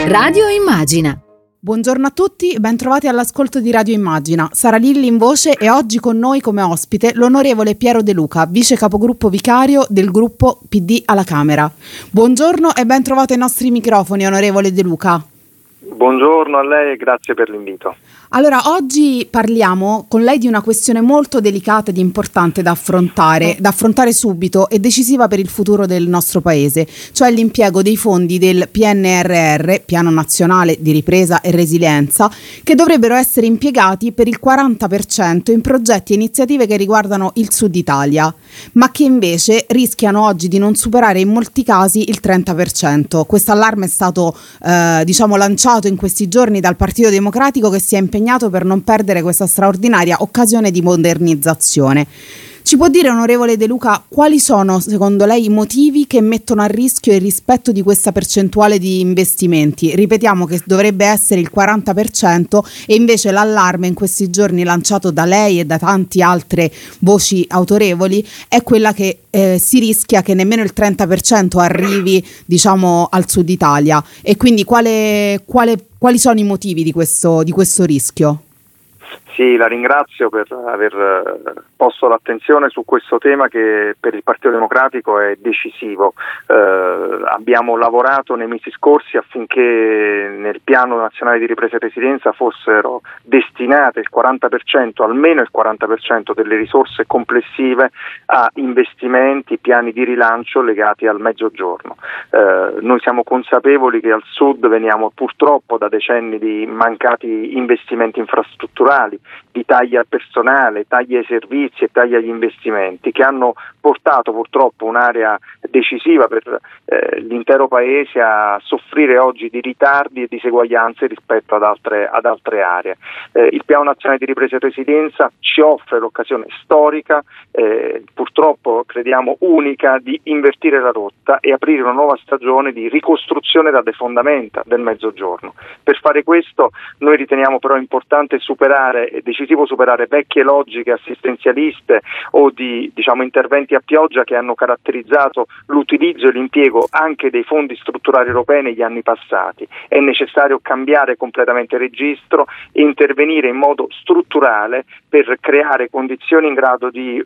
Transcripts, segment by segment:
Radio Immagina. Buongiorno a tutti e ben trovati all'ascolto di Radio Immagina. Sara Lilli in voce e oggi con noi come ospite l'onorevole Piero De Luca, vice capogruppo vicario del gruppo PD alla Camera. Buongiorno e ben trovato ai nostri microfoni, onorevole De Luca. Buongiorno a lei e grazie per l'invito. Allora, oggi parliamo con lei di una questione molto delicata ed importante da affrontare subito e decisiva per il futuro del nostro paese, cioè l'impiego dei fondi del PNRR, Piano Nazionale di Ripresa e Resilienza, che dovrebbero essere impiegati per il 40% in progetti e iniziative che riguardano il Sud Italia, ma che invece rischiano oggi di non superare in molti casi il 30%. Questo allarme è stato lanciato in questi giorni dal Partito Democratico, che si è impegnato per non perdere questa straordinaria occasione di modernizzazione. Ci può dire, onorevole De Luca, quali sono secondo lei i motivi che mettono a rischio il rispetto di questa percentuale di investimenti? Ripetiamo che dovrebbe essere il 40% e invece l'allarme in questi giorni lanciato da lei e da tante altre voci autorevoli è quella che si rischia che nemmeno il 30% arrivi, al Sud Italia. E quindi quali sono i motivi di questo rischio? Sì, la ringrazio per aver posto l'attenzione su questo tema che per il Partito Democratico è decisivo. Abbiamo lavorato nei mesi scorsi affinché nel Piano Nazionale di Ripresa e Resilienza fossero destinate il 40%, almeno il 40% delle risorse complessive a investimenti, piani di rilancio legati al Mezzogiorno. Noi siamo consapevoli che al Sud veniamo purtroppo da decenni di mancati investimenti infrastrutturali, di tagli al personale, tagli ai servizi e tagli agli investimenti, che hanno portato purtroppo un'area decisiva per l'intero Paese a soffrire oggi di ritardi e diseguaglianze rispetto ad altre aree. Il Piano Nazionale di Ripresa e Resilienza ci offre l'occasione storica, purtroppo crediamo unica, di invertire la rotta e aprire una nuova stagione di ricostruzione dalle fondamenta del Mezzogiorno. Per fare questo noi riteniamo però importante è decisivo superare vecchie logiche assistenzialiste o di interventi a pioggia che hanno caratterizzato l'utilizzo e l'impiego anche dei fondi strutturali europei negli anni passati. È necessario cambiare completamente registro e intervenire in modo strutturale per creare condizioni in grado di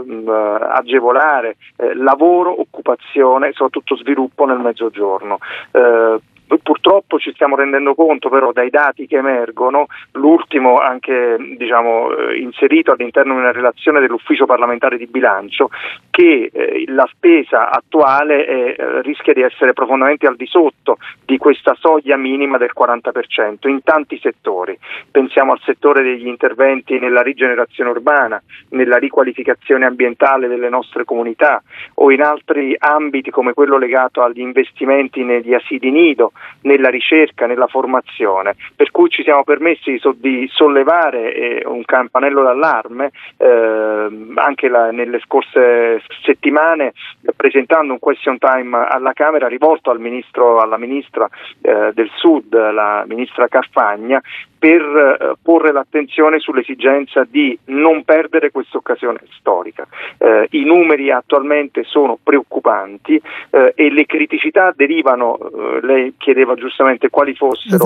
agevolare lavoro, occupazione e soprattutto sviluppo nel Mezzogiorno. Purtroppo ci stiamo rendendo conto però dai dati che emergono, l'ultimo anche inserito all'interno di una relazione dell'Ufficio parlamentare di bilancio, che la spesa attuale rischia di essere profondamente al di sotto di questa soglia minima del 40% in tanti settori. Pensiamo al settore degli interventi nella rigenerazione urbana, nella riqualificazione ambientale delle nostre comunità o in altri ambiti come quello legato agli investimenti negli asili nido, nella ricerca, nella formazione, per cui ci siamo permessi di sollevare un campanello d'allarme anche nelle scorse settimane, presentando un question time alla Camera rivolto alla ministra del Sud, la ministra Carfagna, per porre l'attenzione sull'esigenza di non perdere questa occasione storica. I numeri attualmente sono preoccupanti e le criticità derivano, lei chiedeva giustamente quali fossero,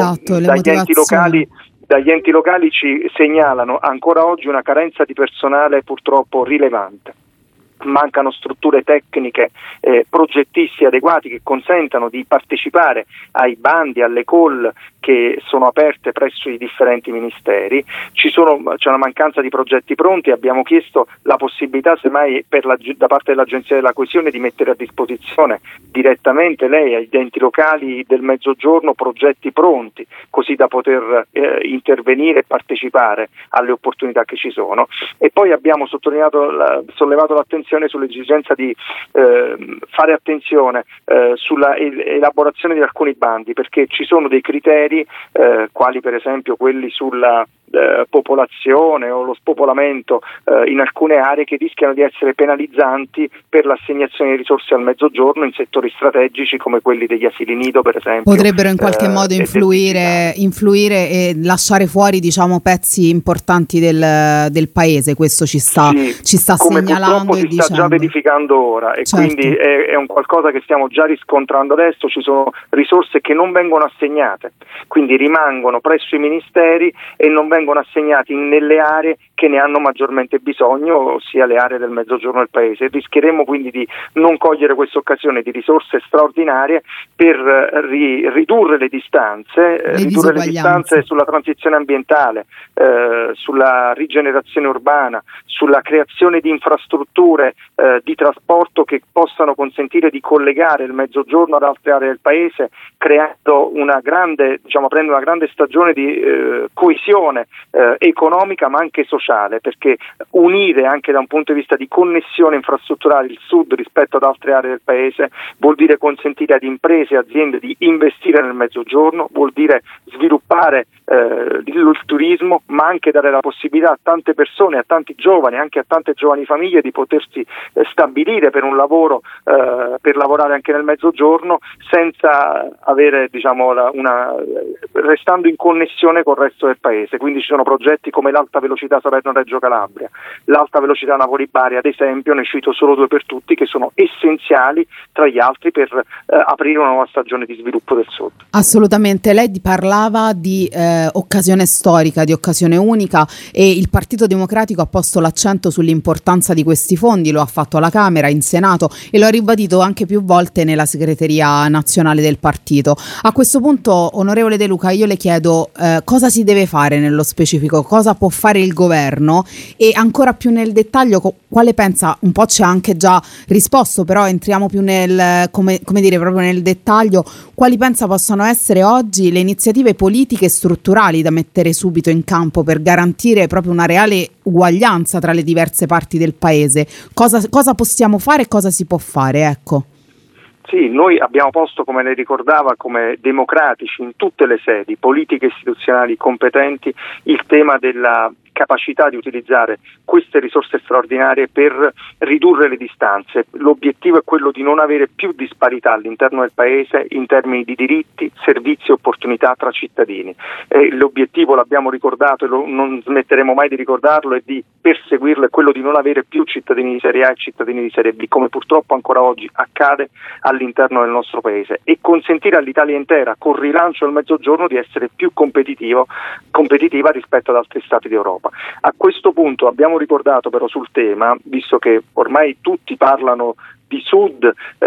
dagli enti locali ci segnalano ancora oggi una carenza di personale purtroppo rilevante. Mancano strutture tecniche, progettisti adeguati che consentano di partecipare ai bandi, alle call che sono aperte presso i differenti ministeri. C'è una mancanza di progetti pronti. Abbiamo chiesto la possibilità, semmai da parte dell'Agenzia della Coesione, di mettere a disposizione direttamente lei agli enti locali del Mezzogiorno progetti pronti, così da poter intervenire e partecipare alle opportunità che ci sono. E poi abbiamo sollevato l'attenzione sull'esigenza di fare attenzione sulla elaborazione di alcuni bandi, perché ci sono dei criteri quali per esempio quelli sulla popolazione o lo spopolamento in alcune aree, che rischiano di essere penalizzanti per l'assegnazione di risorse al Mezzogiorno in settori strategici come quelli degli asili nido, per esempio. Potrebbero in qualche modo influire e lasciare fuori pezzi importanti del paese. Questo ci sta segnalando il sta già verificando ora e certo. Quindi è un qualcosa che stiamo già riscontrando adesso. Ci sono risorse che non vengono assegnate, quindi rimangono presso i ministeri e non vengono assegnati nelle aree che ne hanno maggiormente bisogno, ossia le aree del mezzogiorno del paese. Rischieremo quindi di non cogliere questa occasione di risorse straordinarie per ridurre le distanze, sulla transizione ambientale, sulla rigenerazione urbana, sulla creazione di infrastrutture di trasporto che possano consentire di collegare il mezzogiorno ad altre aree del paese, creando aprendo una grande stagione di coesione economica ma anche sociale, perché unire anche da un punto di vista di connessione infrastrutturale il sud rispetto ad altre aree del paese vuol dire consentire ad imprese e aziende di investire nel mezzogiorno, vuol dire sviluppare il turismo, ma anche dare la possibilità a tante persone, a tanti giovani, anche a tante giovani famiglie di potersi stabilire per un lavoro, per lavorare anche nel mezzogiorno senza avere restando in connessione col resto del paese. Quindi ci sono progetti come l'alta velocità Salerno-Reggio Calabria, l'alta velocità Napoli-Bari ad esempio, ne cito solo due per tutti, che sono essenziali tra gli altri per aprire una nuova stagione di sviluppo del sud. Assolutamente, lei parlava di occasione storica, di occasione unica, e il Partito Democratico ha posto l'accento sull'importanza di questi fondi, lo ha fatto alla Camera, in Senato e lo ha ribadito anche più volte nella segreteria nazionale del partito. A questo punto, onorevole De Luca, io le chiedo cosa si deve fare nello specifico, cosa può fare il governo e ancora più nel dettaglio quale pensa, un po' ci ha anche già risposto, però entriamo più nel proprio nel dettaglio, quali pensa possano essere oggi le iniziative politiche e strutturali da mettere subito in campo per garantire proprio una reale uguaglianza tra le diverse parti del paese. Cosa possiamo fare e cosa si può fare, ecco. Sì, noi abbiamo posto, come lei ricordava, come democratici in tutte le sedi politiche istituzionali competenti il tema della capacità di utilizzare queste risorse straordinarie per ridurre le distanze. L'obiettivo è quello di non avere più disparità all'interno del paese in termini di diritti, servizi e opportunità tra cittadini. L'obiettivo, l'abbiamo ricordato e non smetteremo mai di ricordarlo, e di perseguirlo, è quello di non avere più cittadini di serie A e cittadini di serie B, come purtroppo ancora oggi accade all'interno del nostro paese, e consentire all'Italia intera, con rilancio del mezzogiorno, di essere più competitiva rispetto ad altri stati d'Europa. A questo punto abbiamo ricordato però sul tema, visto che ormai tutti parlano di Sud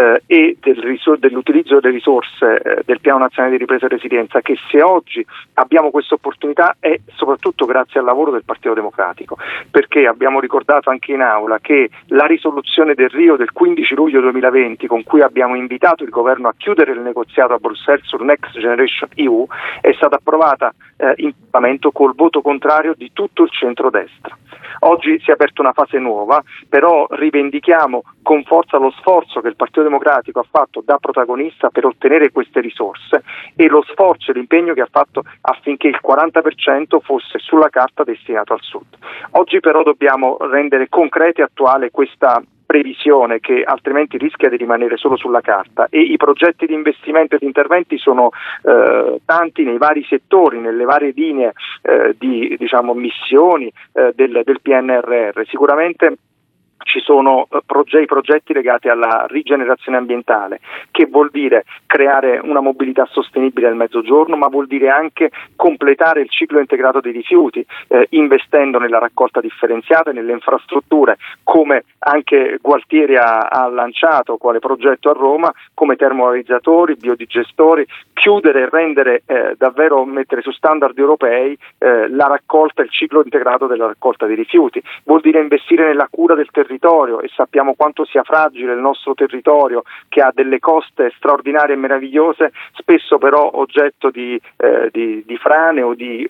e dell'utilizzo delle risorse del Piano Nazionale di Ripresa e Resilienza, che se oggi abbiamo questa opportunità è soprattutto grazie al lavoro del Partito Democratico, perché abbiamo ricordato anche in aula che la risoluzione del Rio del 15 luglio 2020, con cui abbiamo invitato il governo a chiudere il negoziato a Bruxelles sul Next Generation EU, è stata approvata in Parlamento col voto contrario di tutto il centrodestra. Oggi si è aperta una fase nuova, però rivendichiamo con forza lo sforzo che il Partito Democratico ha fatto da protagonista per ottenere queste risorse, e lo sforzo e l'impegno che ha fatto affinché il 40% fosse sulla carta destinato al Sud. Oggi però dobbiamo rendere concreta e attuale questa previsione, che altrimenti rischia di rimanere solo sulla carta, e i progetti di investimento e di interventi sono tanti nei vari settori, nelle varie linee di missioni del PNRR. Sicuramente ci sono i progetti legati alla rigenerazione ambientale, che vuol dire creare una mobilità sostenibile nel Mezzogiorno, ma vuol dire anche completare il ciclo integrato dei rifiuti, investendo nella raccolta differenziata e nelle infrastrutture, come anche Gualtieri ha lanciato quale progetto a Roma, come termovalorizzatori, biodigestori, chiudere e rendere davvero, mettere su standard europei la raccolta, il ciclo integrato della raccolta dei rifiuti. Vuol dire investire nella cura del territorio, e sappiamo quanto sia fragile il nostro territorio, che ha delle coste straordinarie e meravigliose, spesso però oggetto di frane o di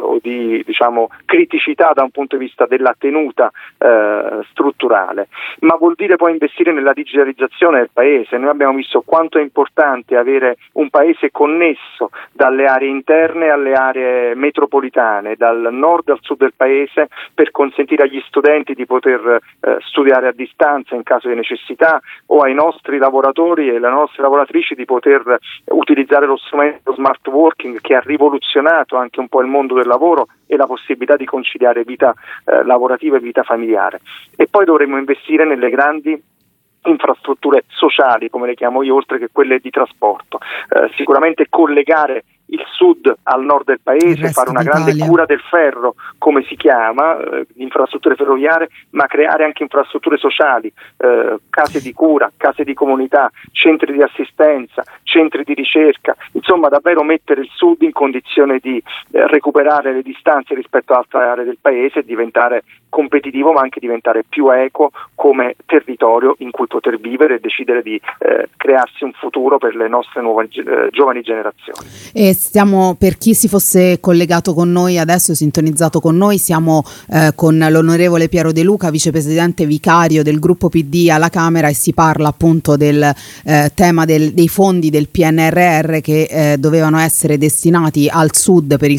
criticità da un punto di vista della tenuta strutturale. Ma vuol dire poi investire nella digitalizzazione del paese. Noi abbiamo visto quanto è importante avere un paese connesso dalle aree interne alle aree metropolitane, dal nord al sud del paese, per consentire agli studenti di poter studiare a distanza in caso di necessità, o ai nostri lavoratori e alle nostre lavoratrici di poter utilizzare lo strumento smart working, che ha rivoluzionato anche un po' il mondo del lavoro e la possibilità di conciliare vita lavorativa e vita familiare. E poi dovremmo investire nelle grandi infrastrutture sociali, come le chiamo io, oltre che quelle di trasporto. Sicuramente collegare il sud al nord del paese, fare una grande cura del ferro, come si chiama, infrastrutture ferroviarie, ma creare anche infrastrutture sociali, case di cura, case di comunità, centri di assistenza, centri di ricerca, insomma davvero mettere il sud in condizione di recuperare le distanze rispetto ad altre aree del paese e diventare competitivo, ma anche diventare più equo come territorio in cui poter vivere e decidere di crearsi un futuro per le nostre nuove giovani generazioni. E stiamo, per chi si fosse collegato con noi adesso, sintonizzato con noi, siamo con l'onorevole Piero De Luca, vicepresidente vicario del gruppo PD alla Camera, e si parla appunto del tema dei fondi del PNRR che dovevano essere destinati al sud per il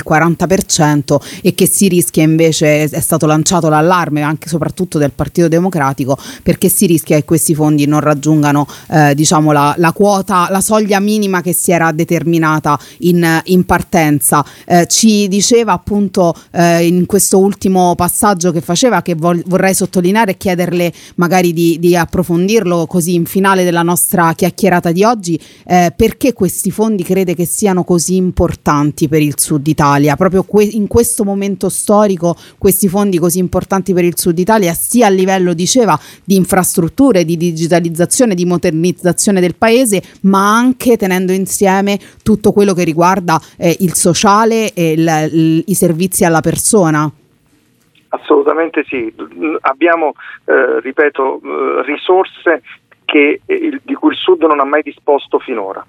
40% e che si rischia invece, è stato lanciato l'allarme anche soprattutto del Partito Democratico, perché si rischia che questi fondi non raggiungano diciamo la quota, la soglia minima che si era determinata in partenza. Ci diceva appunto in questo ultimo passaggio che faceva, che vorrei sottolineare e chiederle magari di approfondirlo così in finale della nostra chiacchierata di oggi, perché questi fondi crede che siano così importanti per il Sud Italia, proprio in questo momento storico, questi fondi così importanti per il Sud Italia, sia a livello, diceva, di infrastrutture, di digitalizzazione, di modernizzazione del paese, ma anche tenendo insieme tutto quello che riguarda il sociale e i servizi alla persona. Assolutamente sì, abbiamo ripeto risorse di cui il Sud non ha mai disposto finora.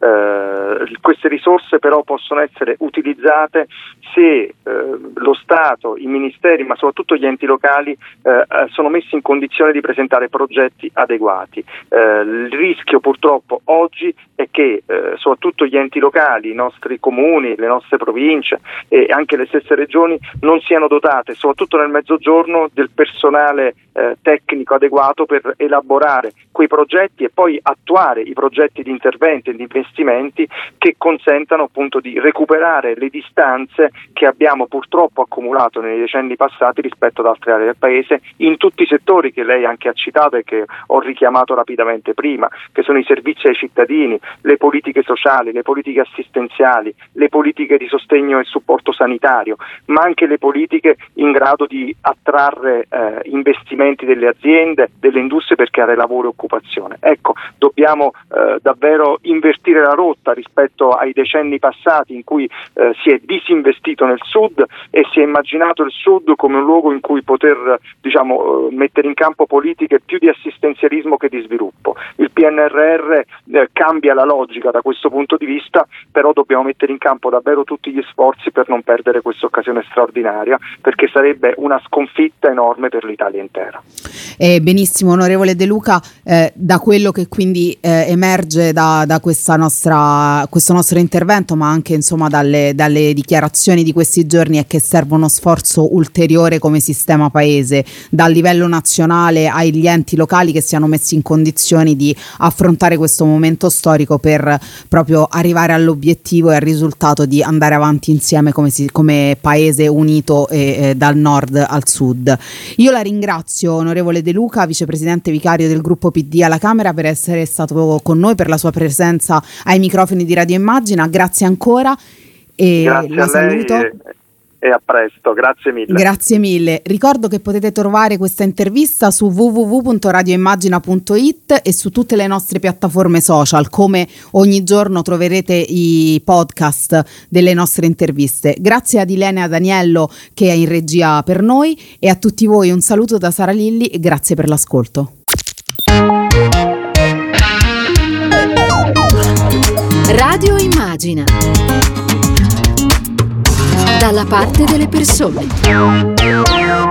Queste risorse però possono essere utilizzate se lo Stato, i ministeri, ma soprattutto gli enti locali sono messi in condizione di presentare progetti adeguati. Il rischio purtroppo oggi è che soprattutto gli enti locali, i nostri comuni, le nostre province e anche le stesse regioni non siano dotate, soprattutto nel mezzogiorno, del personale tecnico adeguato per elaborare quei progetti e poi attuare i progetti di intervento e di investimenti che consentano appunto di recuperare le distanze che abbiamo purtroppo accumulato nei decenni passati rispetto ad altre aree del paese, in tutti i settori che lei anche ha citato e che ho richiamato rapidamente prima, che sono i servizi ai cittadini, le politiche sociali, le politiche assistenziali, le politiche di sostegno e supporto sanitario, ma anche le politiche in grado di attrarre investimenti delle aziende, delle industrie, per creare lavoro e occupazione. Ecco, dobbiamo davvero invertire la rotta rispetto ai decenni passati in cui si è disinvestito nel Sud e si è immaginato il Sud come un luogo in cui poter mettere in campo politiche più di assistenzialismo che di sviluppo. Il PNRR cambia la logica da questo punto di vista, però dobbiamo mettere in campo davvero tutti gli sforzi per non perdere questa occasione straordinaria, perché sarebbe una sconfitta enorme per l'Italia intera. Benissimo, onorevole De Luca, da quello che quindi emerge da questo nostro intervento, ma anche insomma dalle dichiarazioni di questi giorni, è che serve uno sforzo ulteriore come sistema paese, dal livello nazionale agli enti locali, che siano messi in condizioni di affrontare questo momento storico per proprio arrivare all'obiettivo e al risultato di andare avanti insieme come paese unito dal nord al sud. Io la ringrazio, onorevole De Luca, vicepresidente vicario del gruppo PD alla Camera, per essere stato con noi, per la sua presenza ai microfoni di Radio Immagina. Grazie ancora e grazie la saluto. E a presto, grazie mille. Grazie mille. Ricordo che potete trovare questa intervista su www.radioimmagina.it e su tutte le nostre piattaforme social. Come ogni giorno troverete i podcast delle nostre interviste. Grazie ad Ilenia Daniello che è in regia per noi, e a tutti voi un saluto da Sara Lilli e grazie per l'ascolto. Radio Immagina, dalla parte delle persone.